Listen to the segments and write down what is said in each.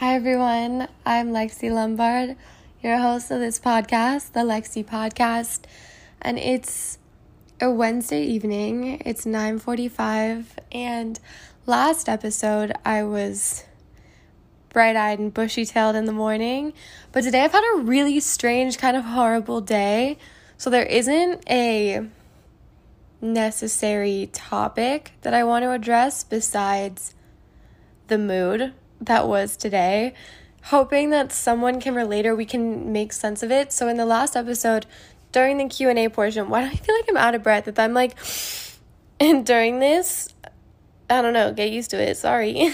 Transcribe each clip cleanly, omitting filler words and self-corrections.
Hi everyone, I'm Lexi Lombard, your host of this podcast, the Lexi Podcast, and it's a Wednesday evening. It's 9:45, and last episode I was bright-eyed and bushy-tailed in the morning, but today I've had a really strange, kind of horrible day, so there isn't a necessary topic that I want to address besides the mood that was today, hoping that someone can relate or we can make sense of it. So in the last episode, during the Q&A portion, why do I feel like I'm out of breath? That I'm like, and during this, I don't know, get used to it, sorry.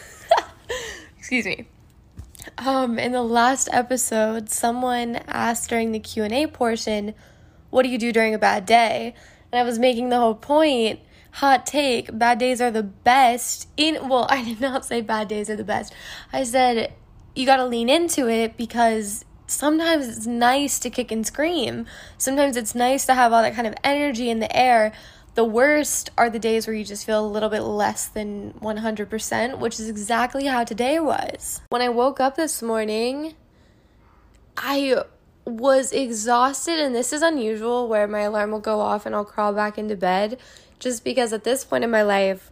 Excuse me. In the last episode, someone asked during the Q&A portion, what do you do during a bad day? And I was making the whole point, hot take, bad days are the best. I did not say bad days are the best. I said you got to lean into it because sometimes it's nice to kick and scream. Sometimes it's nice to have all that kind of energy in the air. The worst are the days where you just feel a little bit less than 100%, which is exactly how today was. When I woke up this morning, I was exhausted, and this is unusual where my alarm will go off and I'll crawl back into bed. Just because at this point in my life,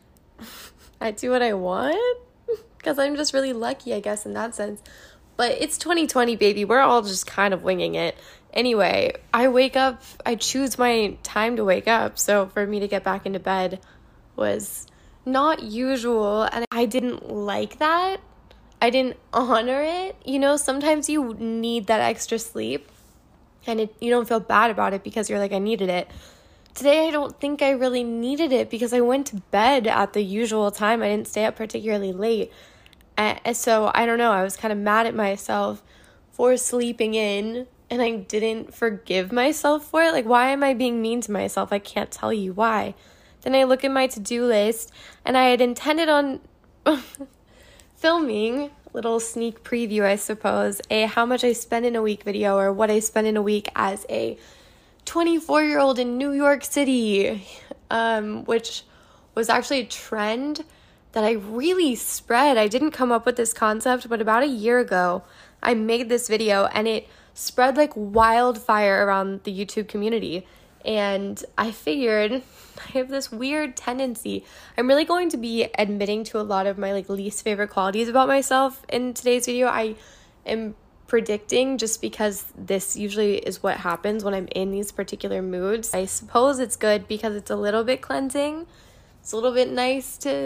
I do what I want, because I'm just really lucky, I guess, in that sense. But it's 2020, baby. We're all just kind of winging it. Anyway, I wake up, I choose my time to wake up. So for me to get back into bed was not usual, and I didn't like that. I didn't honor it. You know, sometimes you need that extra sleep, and you don't feel bad about it because you're like, I needed it. Today, I don't think I really needed it because I went to bed at the usual time. I didn't stay up particularly late. So, I don't know. I was kind of mad at myself for sleeping in, and I didn't forgive myself for it. Like, why am I being mean to myself? I can't tell you why. Then I look at my to-do list, and I had intended on filming, little sneak preview, I suppose, a how much I spend in a week video, or what I spend in a week as a 24-year-old in New York City, which was actually a trend that I really spread. I didn't come up with this concept, but about a year ago, I made this video, and it spread like wildfire around the YouTube community. And I figured I have this weird tendency. I'm really going to be admitting to a lot of my least favorite qualities about myself in today's video. I am predicting, just because this usually is what happens when I'm in these particular moods. I suppose it's good because it's a little bit cleansing. It's a little bit nice to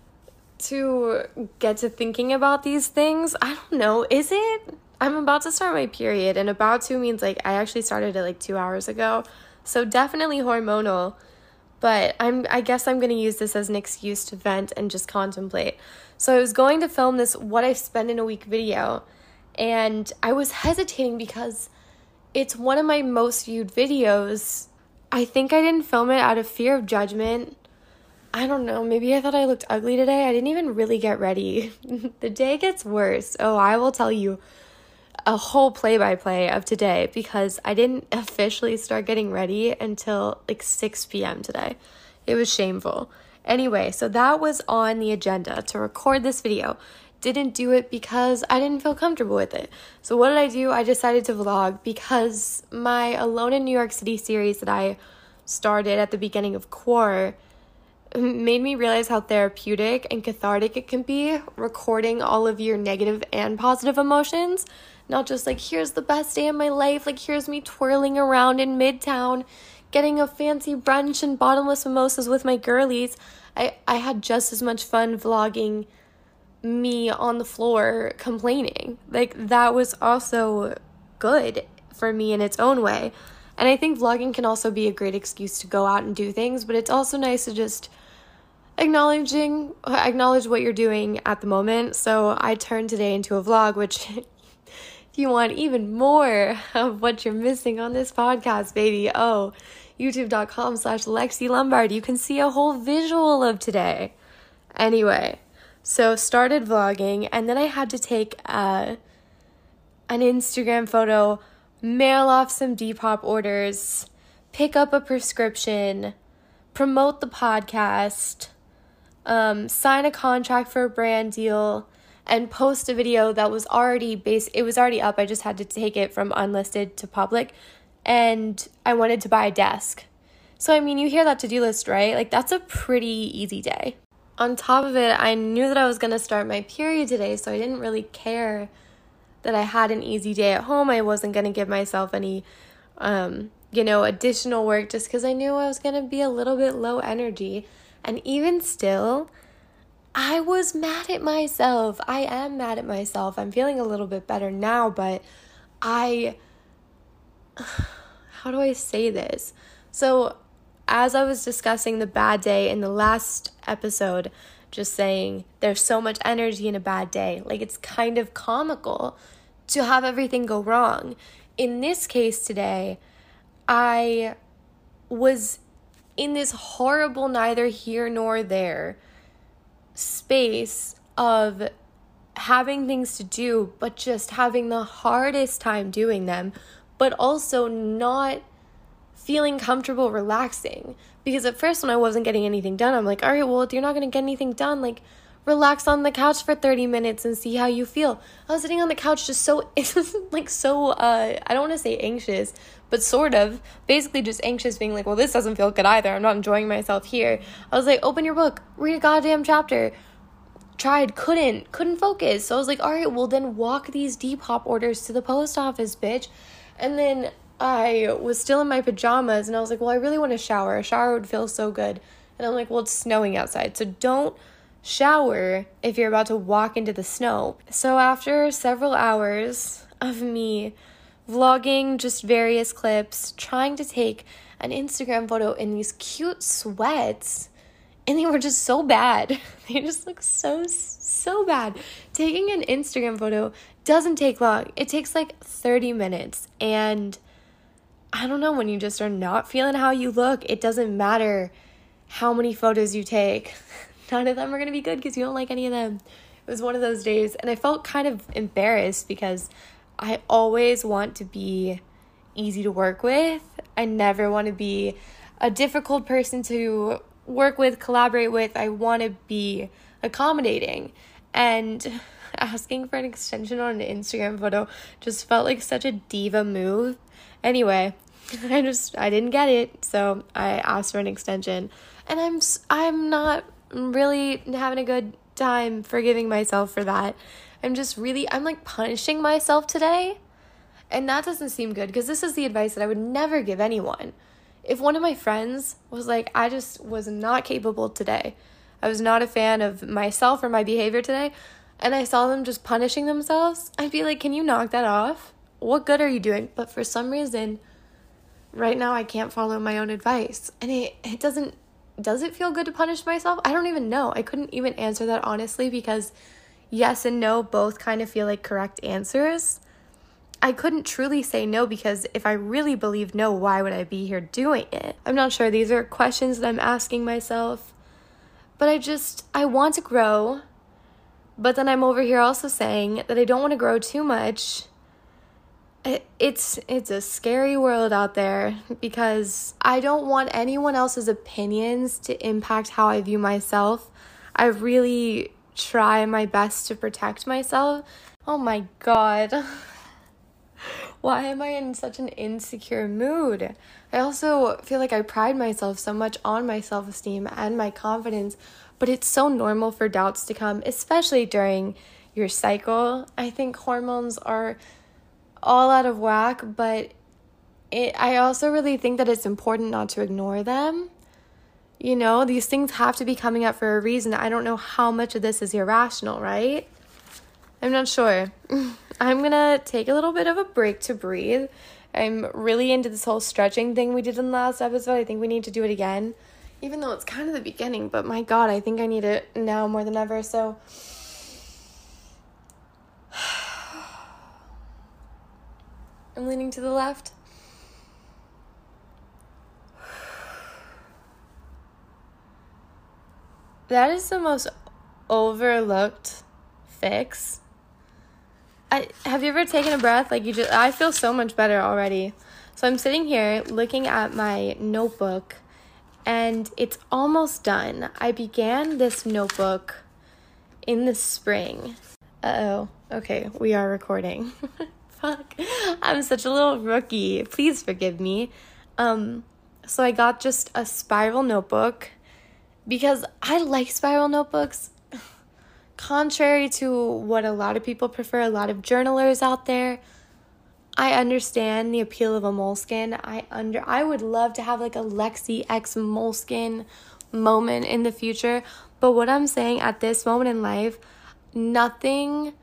get to thinking about these things. I don't know, is it? I'm about to start my period, and about to means I actually started it 2 hours ago. So definitely hormonal, but I guess I'm going to use this as an excuse to vent and just contemplate. So I was going to film this what I spend in a week video, and I was hesitating because it's one of my most viewed videos. I think I didn't film it out of fear of judgment. I don't know, maybe I thought I looked ugly today. I didn't even really get ready. The day gets worse. Oh, I will tell you a whole play-by-play of today because I didn't officially start getting ready until 6 p.m. today. It was shameful. Anyway, so that was on the agenda to record this video. Didn't do it because I didn't feel comfortable with it. So what did I do? I decided to vlog because my Alone in New York City series that I started at the beginning of Quar made me realize how therapeutic and cathartic it can be recording all of your negative and positive emotions. Not just here's the best day of my life, here's me twirling around in Midtown, getting a fancy brunch and bottomless mimosas with my girlies. I had just as much fun vlogging me on the floor complaining. That was also good for me in its own way. And I think vlogging can also be a great excuse to go out and do things, but it's also nice to just acknowledge what you're doing at the moment. So I turned today into a vlog, which if you want even more of what you're missing on this podcast, baby, youtube.com/Lexi Lombard, you can see a whole visual of today. Anyway, so started vlogging, and then I had to take an Instagram photo, mail off some Depop orders, pick up a prescription, promote the podcast, sign a contract for a brand deal, and post a video that was already it was already up. I just had to take it from unlisted to public, and I wanted to buy a desk. So, I mean, you hear that to-do list, right? Like, that's a pretty easy day. On top of it, I knew that I was going to start my period today, so I didn't really care that I had an easy day at home. I wasn't going to give myself any, additional work just because I knew I was going to be a little bit low energy. And even still, I was mad at myself. I am mad at myself. I'm feeling a little bit better now, but how do I say this? So, as I was discussing the bad day in the last episode, just saying there's so much energy in a bad day. Like, it's kind of comical to have everything go wrong. In this case today, I was in this horrible neither here nor there space of having things to do, but just having the hardest time doing them, but also not feeling comfortable relaxing. Because at first when I wasn't getting anything done, I'm like, all right, well, if you're not going to get anything done, like, relax on the couch for 30 minutes and see how you feel. I was sitting on the couch just I don't want to say anxious, but sort of, basically just anxious, being like, well, this doesn't feel good either. I'm not enjoying myself here. I was like, open your book, read a goddamn chapter. Tried, couldn't focus. So I was like, all right, well, then walk these Depop orders to the post office, bitch. And then I was still in my pajamas, and I was like, well, I really want to shower. A shower would feel so good. And I'm like, well, it's snowing outside, so don't shower if you're about to walk into the snow. So after several hours of me vlogging just various clips, trying to take an Instagram photo in these cute sweats, and they were just so bad. They just look so bad. Taking an Instagram photo doesn't take long. It takes like 30 minutes, and I don't know, when you just are not feeling how you look, it doesn't matter how many photos you take. None of them are going to be good because you don't like any of them. It was one of those days, and I felt kind of embarrassed because I always want to be easy to work with. I never want to be a difficult person to work with, collaborate with. I want to be accommodating, and asking for an extension on an Instagram photo just felt like such a diva move. Anyway, I didn't get it, so I asked for an extension, and I'm not really having a good time forgiving myself for that. I'm like punishing myself today, and that doesn't seem good, because this is the advice that I would never give anyone. If one of my friends was like, I just was not capable today, I was not a fan of myself or my behavior today, and I saw them just punishing themselves, I'd be like, can you knock that off? What good are you doing? But for some reason, right now I can't follow my own advice. And it doesn't, does it feel good to punish myself? I don't even know. I couldn't even answer that honestly, because yes and no both kind of feel like correct answers. I couldn't truly say no, because if I really believed no, why would I be here doing it? I'm not sure. These are questions that I'm asking myself. But I want to grow. But then I'm over here also saying that I don't want to grow too much. It's a scary world out there, because I don't want anyone else's opinions to impact how I view myself. I really try my best to protect myself. Oh my God. Why am I in such an insecure mood? I also feel like I pride myself so much on my self-esteem and my confidence, but it's so normal for doubts to come, especially during your cycle. I think hormones are all out of whack, but I also really think that it's important not to ignore them. You know, these things have to be coming up for a reason. I don't know how much of this is irrational, right? I'm not sure. I'm going to take a little bit of a break to breathe. I'm really into this whole stretching thing we did in the last episode. I think we need to do it again, even though it's kind of the beginning, but my God, I think I need it now more than ever. So I'm leaning to the left. That is the most overlooked fix. Have you ever taken a breath? I feel so much better already. So I'm sitting here looking at my notebook, and it's almost done. I began this notebook in the spring, Uh-oh. Okay, we are recording. Fuck. I'm such a little rookie. Please forgive me. So I got just a spiral notebook because I like spiral notebooks. Contrary to what a lot of people prefer, a lot of journalers out there, I understand the appeal of a Moleskine. I would love to have like a Lexi X Moleskine moment in the future. But what I'm saying at this moment in life, nothing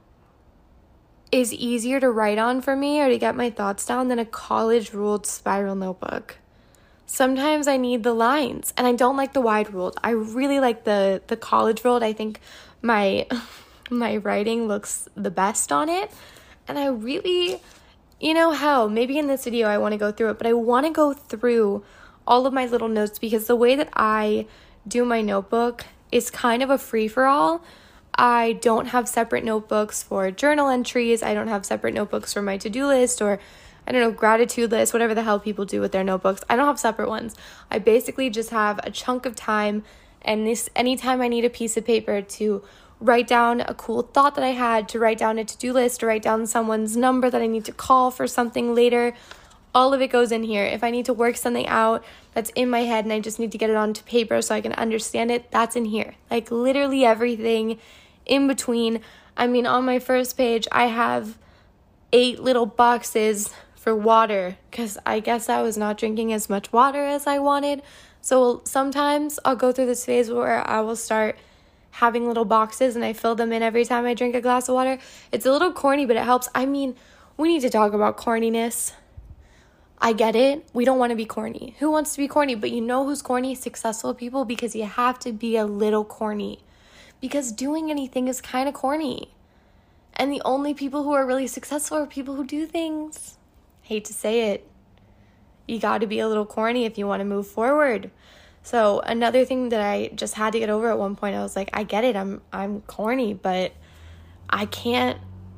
is easier to write on for me or to get my thoughts down than a college-ruled spiral notebook. Sometimes I need the lines, and I don't like the wide-ruled. I really like the college-ruled. I think my writing looks the best on it, and I really, how maybe in this video I want to go through it, but I want to go through all of my little notes because the way that I do my notebook is kind of a free-for-all. I don't have separate notebooks for journal entries. I don't have separate notebooks for my to-do list or, gratitude list, whatever the hell people do with their notebooks. I don't have separate ones. I basically just have a chunk of time, and anytime I need a piece of paper to write down a cool thought that I had, to write down a to-do list, to write down someone's number that I need to call for something later, all of it goes in here. If I need to work something out that's in my head and I just need to get it onto paper so I can understand it, that's in here. Like literally everything in between. On my first page, I have 8 little boxes for water because I guess I was not drinking as much water as I wanted. So sometimes I'll go through this phase where I will start having little boxes and I fill them in every time I drink a glass of water. It's a little corny, but it helps. We need to talk about corniness. I get it. We don't want to be corny. Who wants to be corny? But you know who's corny? Successful people, because you have to be a little corny. Because doing anything is kind of corny. And the only people who are really successful are people who do things. Hate to say it. You got to be a little corny if you want to move forward. So another thing that I just had to get over at one point, I was like, I get it. I'm corny, but I can't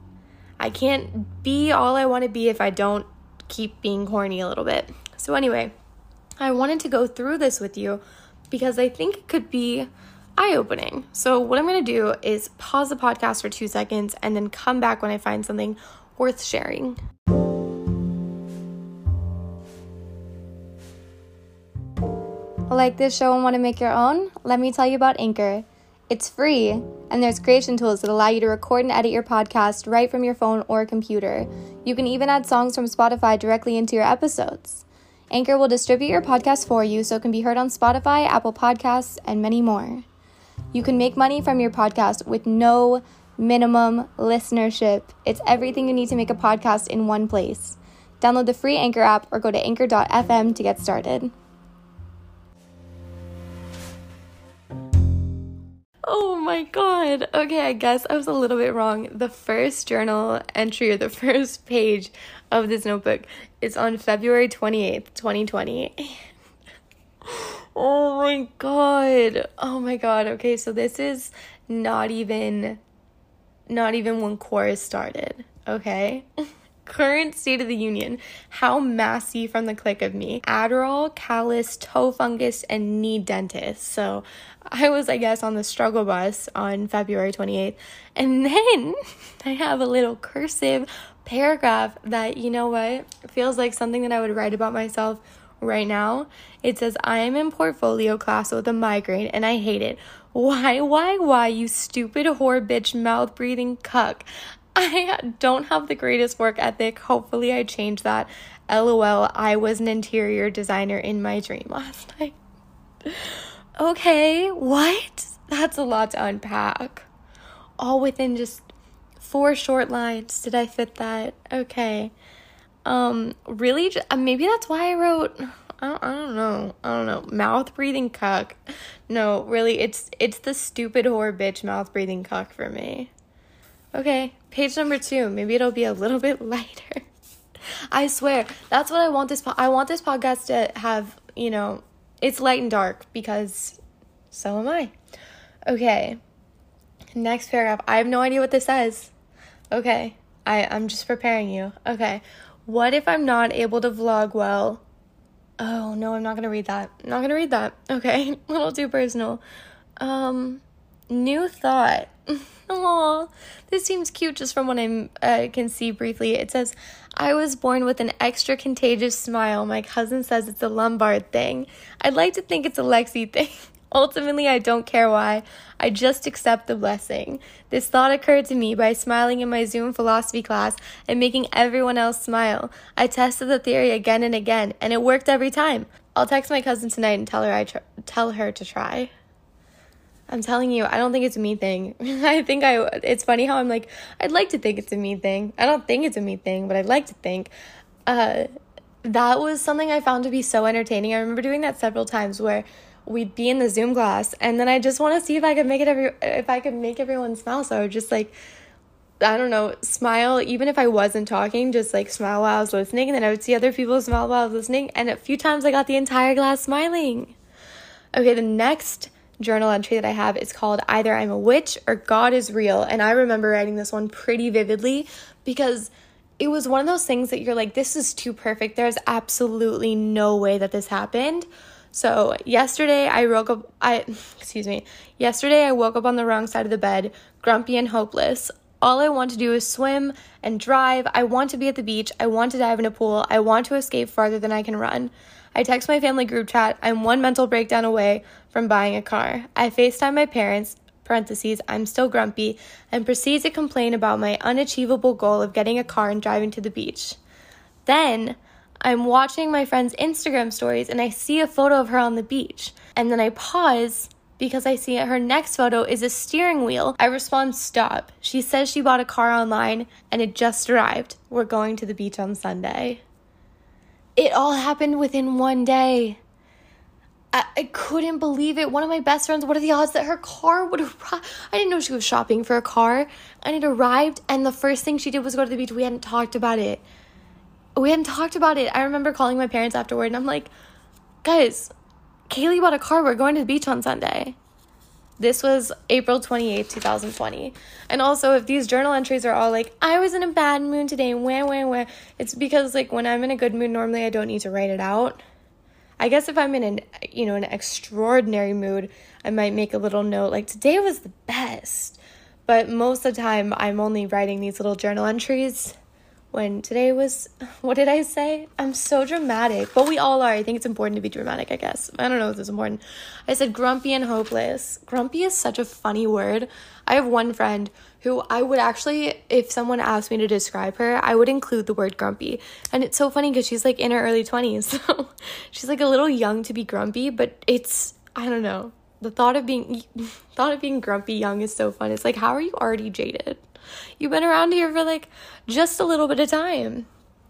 be all I want to be if I don't keep being corny a little bit. So anyway, I wanted to go through this with you because I think it could be eye-opening. So what I'm going to do is pause the podcast for 2 seconds and then come back when I find something worth sharing. Like this show and want to make your own? Let me tell you about Anchor. It's free, and there's creation tools that allow you to record and edit your podcast right from your phone or computer. You can even add songs from Spotify directly into your episodes. Anchor will distribute your podcast for you so it can be heard on Spotify, Apple Podcasts, and many more. You can make money from your podcast with no minimum listenership. It's everything you need to make a podcast in one place. Download the free Anchor app or go to anchor.fm to get started. Oh my god. Okay, I guess I was a little bit wrong. The first journal entry or the first page of this notebook is on February 28th, 2020. Oh my god. Oh my god. Okay, so this is not even when chorus started, okay? Current state of the union. How massy from the click of me. Adderall, callus, toe fungus, and knee dentist. So I was, I guess, on the struggle bus on February 28th. And then I have a little cursive paragraph that, you know what, feels like something that I would write about myself right now. It says, I am in portfolio class with a migraine and I hate it. Why, you stupid whore bitch mouth breathing cuck. I don't have the greatest work ethic. Hopefully I change that. LOL, I was an interior designer in my dream last night. Okay, what? That's a lot to unpack. All within just 4 short lines. Did I fit that? Okay. Really? Maybe that's why I wrote, I don't know. Mouth breathing cuck. No, really, it's the stupid whore bitch mouth breathing cuck for me. Okay, page number 2. Maybe it'll be a little bit lighter. I swear, that's what I want I want this podcast to have, it's light and dark because so am I. Okay, next paragraph. I have no idea what this says. Okay, I'm just preparing you. Okay, what if I'm not able to vlog well? Oh, no, I'm not going to read that. Okay, a little too personal. new thought. Aw, this seems cute just from what I can see briefly. It says, I was born with an extra contagious smile. My cousin says it's a Lombard thing. I'd like to think it's a Lexi thing. Ultimately, I don't care why. I just accept the blessing. This thought occurred to me by smiling in my Zoom philosophy class and making everyone else smile. I tested the theory again and again, and it worked every time. I'll text my cousin tonight and tell her to try. I'm telling you, I don't think it's a me thing. It's funny how I'm like, I'd like to think it's a me thing. I don't think it's a me thing, but I'd like to think. That was something I found to be so entertaining. I remember doing that several times where we'd be in the Zoom class, and then I just want to see if I could make everyone smile. So I would just like, I don't know, smile, even if I wasn't talking, just like smile while I was listening, and then I would see other people smile while I was listening, and a few times I got the entire class smiling. Okay, the next journal entry that I have is called Either I'm a Witch or God is Real, and I remember writing this one pretty vividly because it was one of those things that you're like, this is too perfect. There's absolutely no way that this happened. So yesterday I woke up on the wrong side of the bed, grumpy and hopeless. All I want to do is swim and drive. I want to be at the beach. I want to dive in a pool. I want to escape farther than I can run. I text my family group chat. I'm one mental breakdown away from buying a car. I FaceTime my parents, parentheses, I'm still grumpy, and proceed to complain about my unachievable goal of getting a car and driving to the beach. Then I'm watching my friend's Instagram stories and I see a photo of her on the beach. And then I pause because I see her next photo is a steering wheel. I respond, stop. She says she bought a car online and it just arrived. We're going to the beach on Sunday. It all happened within one day. I couldn't believe it. One of my best friends, what are the odds that her car would arrive? I didn't know she was shopping for a car. And it arrived and the first thing she did was go to the beach. We hadn't talked about it. I remember calling my parents afterward and I'm like, guys, Kaylee bought a car. We're going to the beach on Sunday. This was April 28th, 2020. And also, if these journal entries are all like, I was in a bad mood today, where, it's because like when I'm in a good mood, normally I don't need to write it out. I guess if I'm in an extraordinary mood, I might make a little note like today was the best. But most of the time, I'm only writing these little journal entries when today was, what did I say? I'm so dramatic, but we all are. I think it's important to be dramatic, I guess. I don't know if it's important. I said grumpy and hopeless. Grumpy is such a funny word. I have one friend who I would actually, if someone asked me to describe her, I would include the word grumpy. And it's so funny because she's like in her early 20s. So she's like a little young to be grumpy, but it's, I don't know. The thought of being grumpy young is so fun. It's like, how are you already jaded? You've been around here for like just a little bit of time.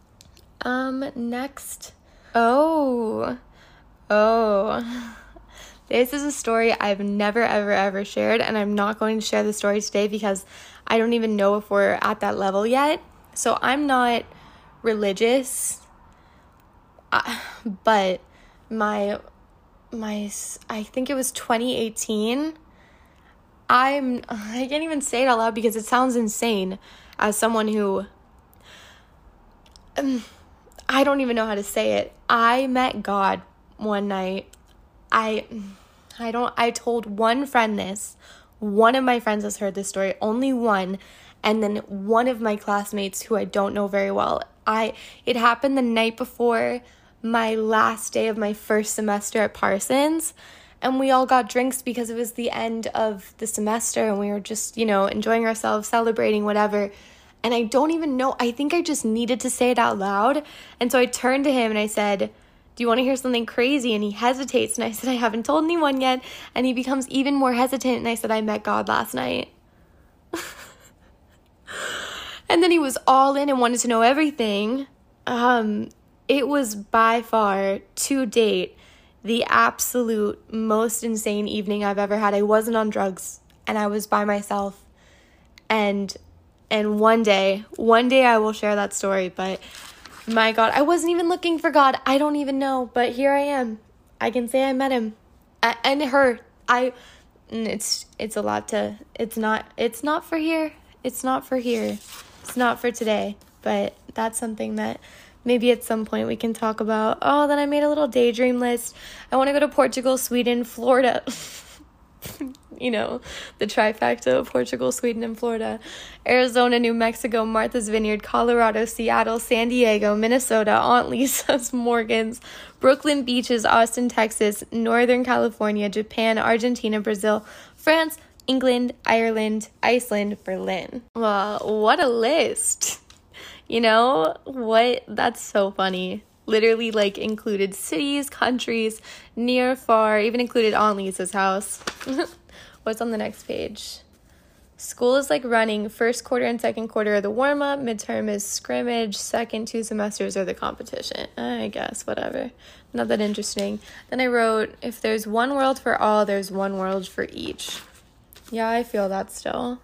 Next. Oh. This is a story I've never, ever shared, and I'm not going to share the story today because I don't even know if we're at that level yet. So I'm not religious, but my I think it was 2018. I can't even say it out loud because it sounds insane as someone who, I don't even know how to say it. I met God one night. I told one friend this. One of my friends has heard this story, only one. And then one of my classmates who I don't know very well. It happened the night before my last day of my first semester at Parsons. And we all got drinks because it was the end of the semester and we were just, enjoying ourselves, celebrating, whatever. And I don't even know. I think I just needed to say it out loud. And so I turned to him and I said, do you want to hear something crazy? And he hesitates. And I said, I haven't told anyone yet. And he becomes even more hesitant. And I said, I met God last night. And then he was all in and wanted to know everything. It was by far, to date, the absolute most insane evening I've ever had. I wasn't on drugs and I was by myself. And one day I will share that story, but my God, I wasn't even looking for God. I don't even know, but here I am. I can say I met him. And her. It's a lot to, it's not for here. It's not for here. It's not for today, but that's something that maybe at some point we can talk about. Oh, then I made a little daydream list. I want to go to Portugal, Sweden, Florida. the trifecta of Portugal, Sweden, and Florida. Arizona, New Mexico, Martha's Vineyard, Colorado, Seattle, San Diego, Minnesota, Aunt Lisa's, Morgan's, Brooklyn Beaches, Austin, Texas, Northern California, Japan, Argentina, Brazil, France, England, Ireland, Iceland, Berlin. Well, what a list. That's so funny. Literally, included cities, countries, near, far, even included Aunt Lisa's house. What's on the next page? School is running. First quarter and second quarter are the warm-up. Midterm is scrimmage. Second 2 semesters are the competition. I guess, whatever. Not that interesting. Then I wrote, if there's one world for all, there's one world for each. Yeah, I feel that still.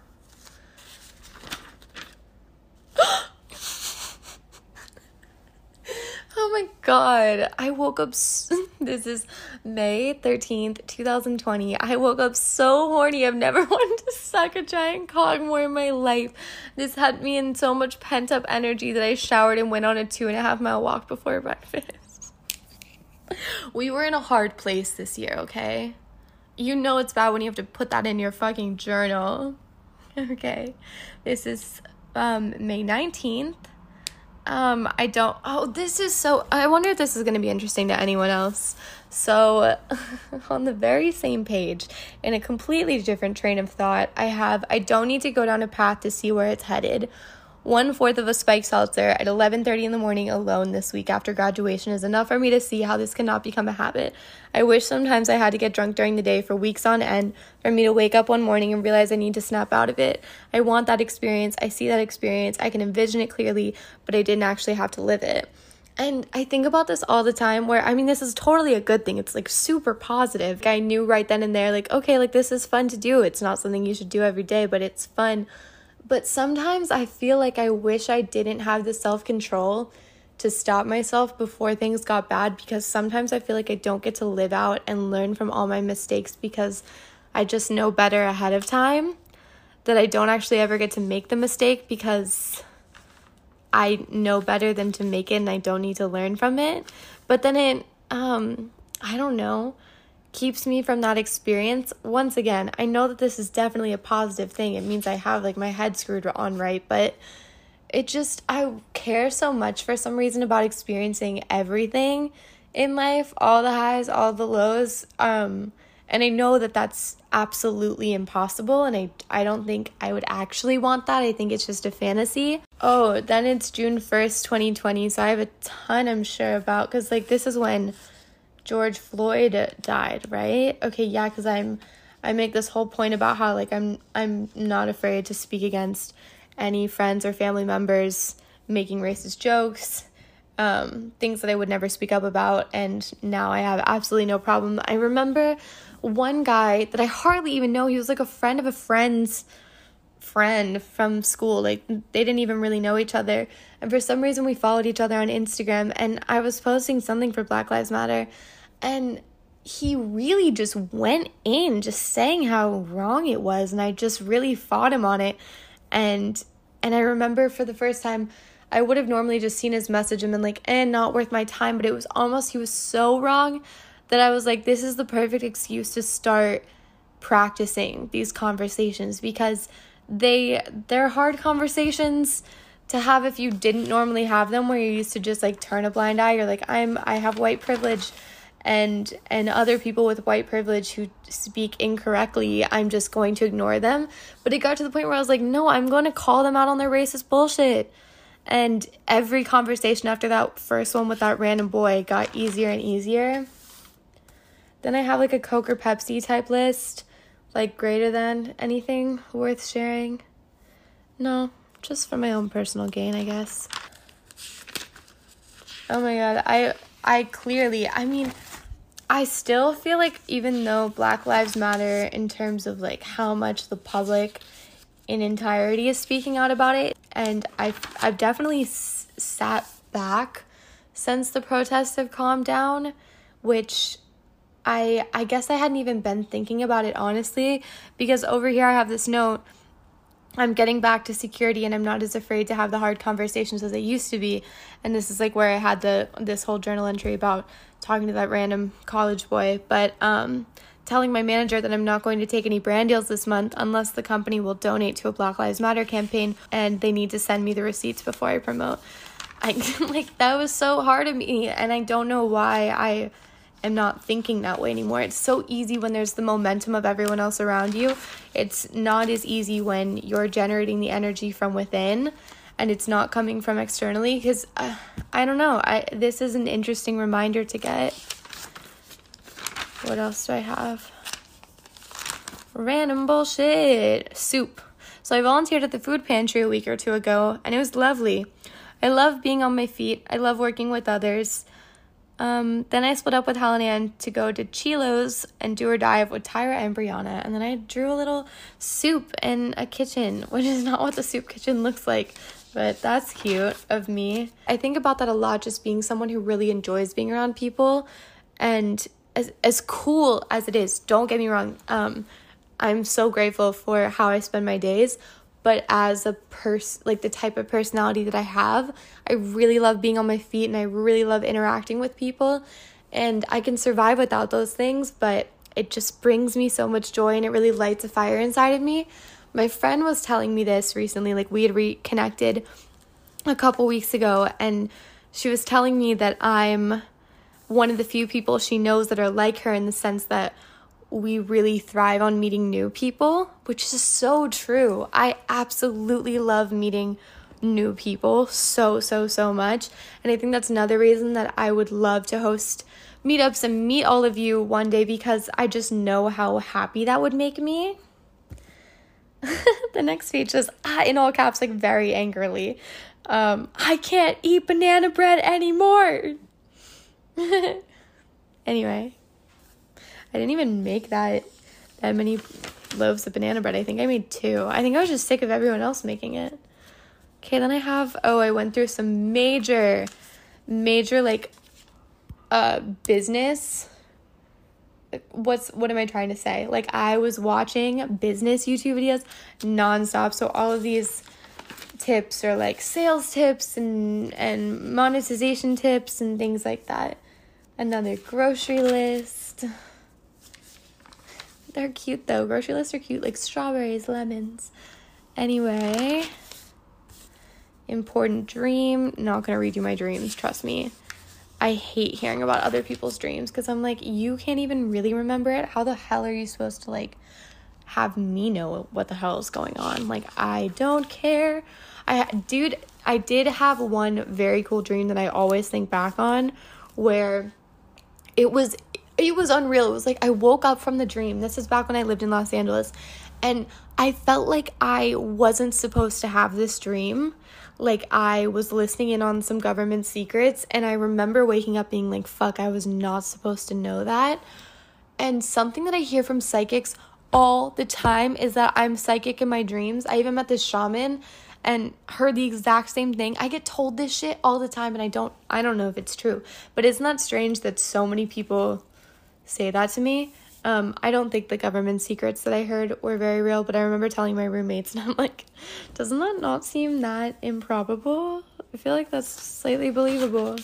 Oh my god, I woke up, this is May 13th, 2020, I woke up so horny. I've never wanted to suck a giant cock more in my life. This had me in so much pent-up energy that I showered and went on a 2.5-mile walk before breakfast. We were in a hard place this year, okay? It's bad when you have to put that in your fucking journal. Okay, this is May 19th. I wonder if this is going to be interesting to anyone else. So, on the very same page, in a completely different train of thought, I don't need to go down a path to see where it's headed. 1/4 of a spike seltzer at 11:30 in the morning alone this week after graduation is enough for me to see how this cannot become a habit. I wish sometimes I had to get drunk during the day for weeks on end for me to wake up one morning and realize I need to snap out of it. I want that experience. I see that experience. I can envision it clearly, but I didn't actually have to live it. And I think about this all the time where, this is totally a good thing. It's super positive. I knew right then and there, okay, this is fun to do. It's not something you should do every day, but it's fun. But sometimes I feel like I wish I didn't have the self-control to stop myself before things got bad, because sometimes I feel like I don't get to live out and learn from all my mistakes because I just know better ahead of time, that I don't actually ever get to make the mistake because I know better than to make it and I don't need to learn from it. But then it, I don't know, keeps me from that experience. Once again, I know that this is definitely a positive thing. It means I have my head screwed on right, but I care so much for some reason about experiencing everything in life, all the highs, all the lows, and I know that that's absolutely impossible, and I don't think I would actually want that. I think it's just a fantasy. Oh, then it's June 1st, 2020, so I have a ton I'm sure about, because this is when George Floyd died, right? Okay, yeah, because I make this whole point about how I'm not afraid to speak against any friends or family members making racist jokes, things that I would never speak up about, and now I have absolutely no problem. I remember one guy that I hardly even know. He was a friend of a friend's friend from school. They didn't even really know each other, and for some reason we followed each other on Instagram, and I was posting something for Black Lives Matter, and he really just went in just saying how wrong it was, and I just really fought him on it. And I remember for the first time, I would have normally just seen his message and been not worth my time, but it was almost, he was so wrong that I was this is the perfect excuse to start practicing these conversations, because they're hard conversations to have if you didn't normally have them, where you're used to just turn a blind eye. You're I have white privilege, and other people with white privilege who speak incorrectly, I'm just going to ignore them. But it got to the point where I was no, I'm going to call them out on their racist bullshit. And every conversation after that first one with that random boy got easier and easier. Then I have a Coke or Pepsi type list, greater than anything worth sharing. No, just for my own personal gain, I guess. Oh my god, I clearly, I still feel even though Black Lives Matter in terms of how much the public in entirety is speaking out about it, and I've definitely sat back since the protests have calmed down, which I guess I hadn't even been thinking about it honestly, because over here I have this note, I'm getting back to security and I'm not as afraid to have the hard conversations as I used to be. And this is where I had this whole journal entry about talking to that random college boy. But telling my manager that I'm not going to take any brand deals this month unless the company will donate to a Black Lives Matter campaign, and they need to send me the receipts before I promote. Like, that was so hard of me, and I don't know why I am not thinking that way anymore. It's so easy when there's the momentum of everyone else around you. It's not as easy when you're generating the energy from within and it's not coming from externally, because I don't know. This is an interesting reminder to get. What else do I have? Random bullshit. Soup. So I volunteered at the food pantry a week or two ago, and it was lovely. I love being on my feet. I love working with others. Then I split up with Helen Ann to go to Chilo's and do or dive with Tyra and Brianna. And then I drew a little soup in a kitchen, which is not what the soup kitchen looks like, but that's cute of me. I think about that a lot, just being someone who really enjoys being around people. And as cool as it is, don't get me wrong, I'm so grateful for how I spend my days. But as a like the type of personality that I have, I really love being on my feet and I really love interacting with people. And I can survive without those things, but it just brings me so much joy and it really lights a fire inside of me. My friend was telling me this recently, like we had reconnected a couple weeks ago, and she was telling me that I'm one of the few people she knows that are like her, in the sense that we really thrive on meeting new people, which is so true. I absolutely love meeting new people so much. And I think that's another reason that I would love to host meetups and meet all of you one day, because I just know how happy that would make me. The next speech is in all caps, like very angrily. I can't eat banana bread anymore. Anyway. I didn't even make that many loaves of banana bread. I think I made 2. I think I was just sick of everyone else making it. Okay, then I went through some major like business. What am I trying to say? Like, I was watching business YouTube videos nonstop. So all of these tips are like sales tips and monetization tips and things like that. Another grocery list. They're cute though. Grocery lists are cute, like strawberries, lemons. Anyway, important dream. Not gonna redo my dreams, trust me. I hate hearing about other people's dreams because I'm like, you can't even really remember it. How the hell are you supposed to like have me know what the hell is going on? Like, I don't care. I did have one very cool dream that I always think back on, where it was unreal. It was like I woke up from the dream. This is back when I lived in Los Angeles. And I felt like I wasn't supposed to have this dream. Like, I was listening in on some government secrets. And I remember waking up being like, fuck, I was not supposed to know that. And something that I hear from psychics all the time is that I'm psychic in my dreams. I even met this shaman and heard the exact same thing. I get told this shit all the time, and I don't know if it's true. But isn't that strange that so many people say that to me? I don't think the government secrets that I heard were very real, but I remember telling my roommates, and I'm like, doesn't that not seem that improbable? I feel like that's slightly believable.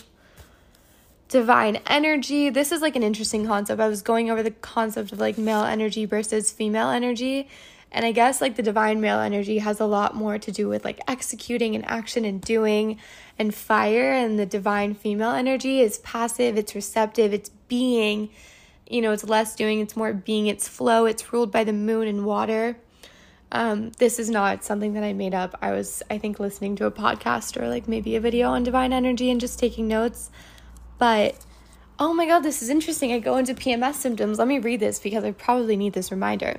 Divine energy. This is like an interesting concept. I was going over the concept of like male energy versus female energy. And I guess like the divine male energy has a lot more to do with like executing and action and doing and fire. And the divine female energy is passive, it's receptive, it's being, it's less doing, it's more being, it's flow, it's ruled by the moon and water. This is not something that I made up. I was, I think, listening to a podcast or like maybe a video on divine energy and just taking notes. But, oh my God, this is interesting. I go into PMS symptoms. Let me read this because I probably need this reminder.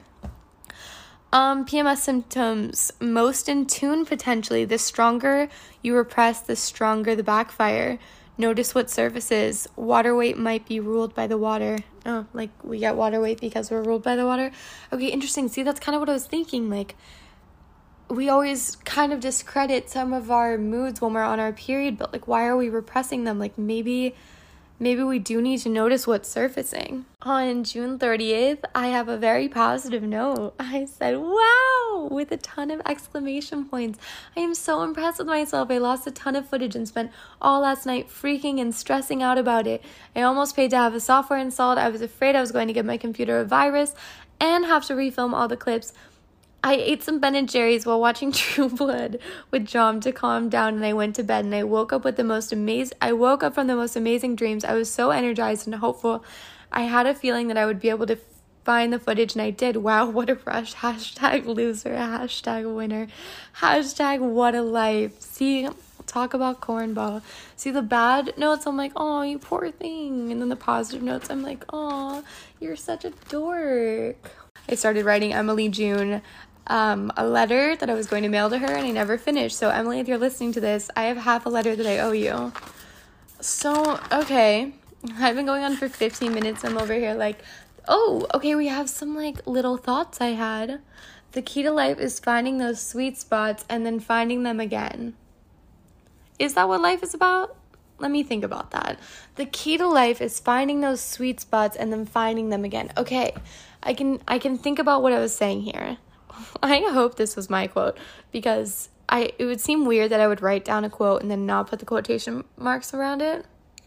PMS symptoms, most in tune potentially. The stronger you repress, the stronger the backfire. Notice what surfaces. Water weight might be ruled by the water. Oh, like we get water weight because we're ruled by the water. Okay, interesting. See, that's kind of what I was thinking. Like, we always kind of discredit some of our moods when we're on our period, but like, why are we repressing them? Like, maybe we do need to notice what's surfacing. On June 30th, I have a very positive note. I said, wow, wow, with a ton of exclamation points. I am so impressed with myself. I lost a ton of footage and spent all last night freaking and stressing out about it. I almost paid to have the software installed. I was afraid I was going to give my computer a virus and have to refilm all the clips. I ate some Ben & Jerry's while watching True Blood with John to calm down, and I went to bed, and I woke up from the most amazing dreams. I was so energized and hopeful. I had a feeling that I would be able to find the footage, and I did. Wow, what a rush. Hashtag loser, hashtag winner, hashtag what a life. See, talk about cornball. See, the bad notes, I'm like, oh, you poor thing. And then the positive notes, I'm like, oh, you're such a dork. I started writing Emily June a letter that I was going to mail to her, and I never finished. So Emily, if you're listening to this, I have half a letter that I owe you. So, okay, I've been going on for 15 minutes. I'm over here like, oh, okay, we have some like little thoughts I had. The key to life is finding those sweet spots and then finding them again. Is that what life is about? Let me think about that. The key to life is finding those sweet spots and then finding them again. Okay, I can think about what I was saying here. I hope this was my quote, because it would seem weird that I would write down a quote and then not put the quotation marks around it.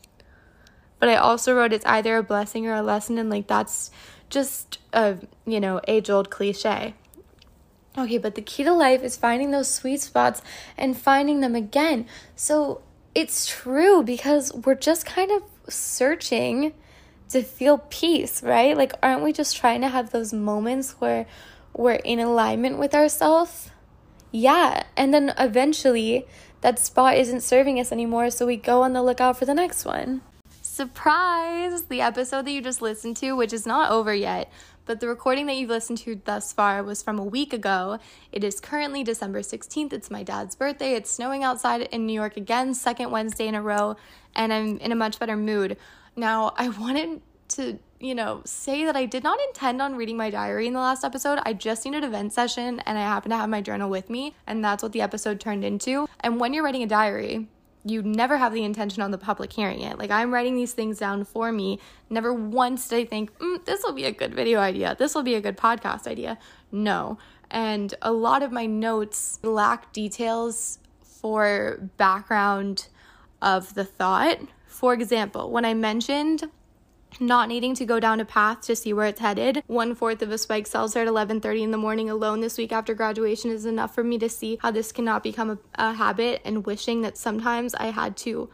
But I also wrote it's either a blessing or a lesson, and like that's just a, age-old cliche. Okay, but the key to life is finding those sweet spots and finding them again. So it's true, because we're just kind of searching to feel peace, right? Like, aren't we just trying to have those moments where we're in alignment with ourselves? Yeah, and then eventually that spot isn't serving us anymore, so we go on the lookout for the next one. Surprise! The episode that you just listened to, which is not over yet, but the recording that you've listened to thus far was from a week ago. It is currently December 16th. It's my dad's birthday. It's snowing outside in New York again, second Wednesday in a row, and I'm in a much better mood. Now, I wanted to, say that I did not intend on reading my diary in the last episode. I just needed a vent session, and I happen to have my journal with me, and that's what the episode turned into. And when you're writing a diary, you never have the intention on the public hearing it. Like, I'm writing these things down for me. Never once did I think, this will be a good video idea. This will be a good podcast idea. No. And a lot of my notes lack details for background of the thought. For example, when I mentioned not needing to go down a path to see where it's headed, 1/4 of a spike seltzer at 11:30 in the morning alone this week after graduation is enough for me to see how this cannot become a habit, and wishing that sometimes I had to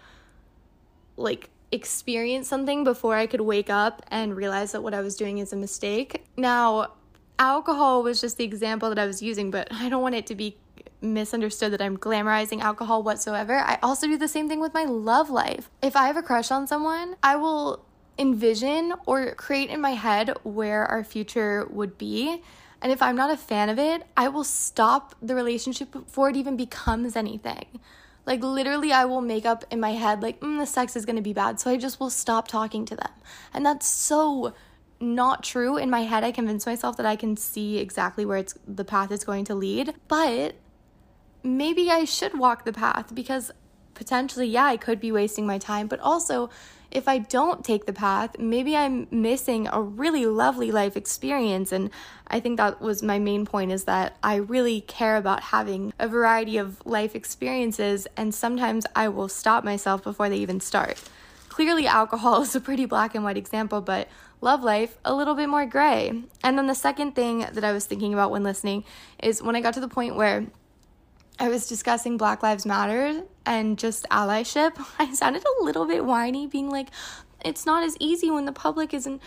experience something before I could wake up and realize that what I was doing is a mistake. Now, alcohol was just the example that I was using, but I don't want it to be misunderstood that I'm glamorizing alcohol whatsoever. I also do the same thing with my love life. If I have a crush on someone, I will envision or create in my head where our future would be. And if I'm not a fan of it, I will stop the relationship before it even becomes anything. Like, literally, I will make up in my head, the sex is going to be bad, so I just will stop talking to them. And that's so not true. In my head, I convince myself that I can see exactly where the path is going to lead. But maybe I should walk the path, because potentially, I could be wasting my time. But also, if I don't take the path, maybe I'm missing a really lovely life experience. And I think that was my main point, is that I really care about having a variety of life experiences, and sometimes I will stop myself before they even start. Clearly, alcohol is a pretty black and white example, but love life, a little bit more gray. And then the second thing that I was thinking about when listening is when I got to the point where I was discussing Black Lives Matter and just allyship, I sounded a little bit whiny, being like, it's not as easy when the public isn't,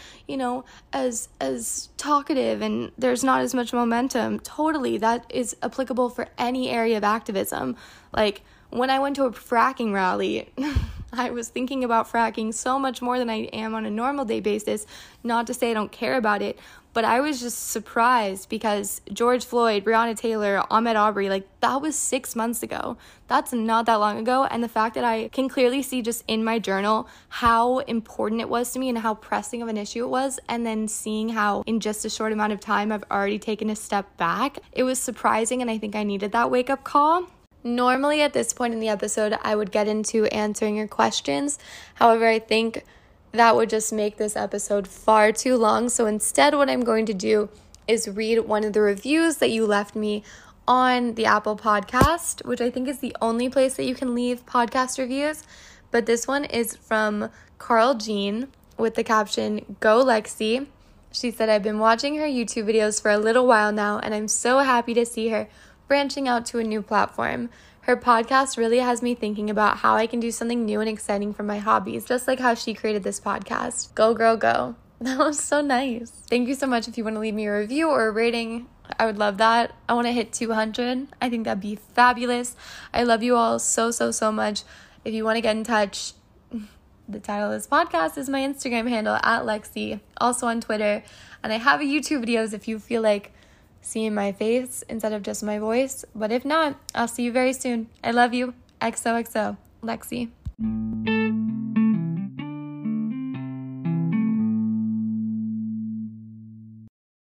as talkative and there's not as much momentum. Totally, that is applicable for any area of activism. Like, when I went to a fracking rally, I was thinking about fracking so much more than I am on a normal day basis. Not to say I don't care about it, but I was just surprised because George Floyd, Breonna Taylor, Ahmaud Arbery, that was 6 months ago. That's not that long ago. And the fact that I can clearly see just in my journal how important it was to me and how pressing of an issue it was, and then seeing how in just a short amount of time I've already taken a step back, it was surprising, and I think I needed that wake-up call. Normally at this point in the episode, I would get into answering your questions. However, I think that would just make this episode far too long. So instead, what I'm going to do is read one of the reviews that you left me on the Apple Podcast, which I think is the only place that you can leave podcast reviews. But this one is from Carl Jean with the caption, "Go Lexi." She said, "I've been watching her YouTube videos for a little while now, and I'm so happy to see her branching out to a new platform. Her podcast really has me thinking about how I can do something new and exciting for my hobbies, just like how she created this podcast. Go, girl, go." That was so nice. Thank you so much. If you want to leave me a review or a rating, I would love that. I want to hit 200. I think that'd be fabulous. I love you all so, so, so much. If you want to get in touch, the title of this podcast is my Instagram handle, @Lexi, also on Twitter. And I have a YouTube videos if you feel like seeing my face instead of just my voice. But if not, I'll see you very soon. I love you. XOXO, Lexi.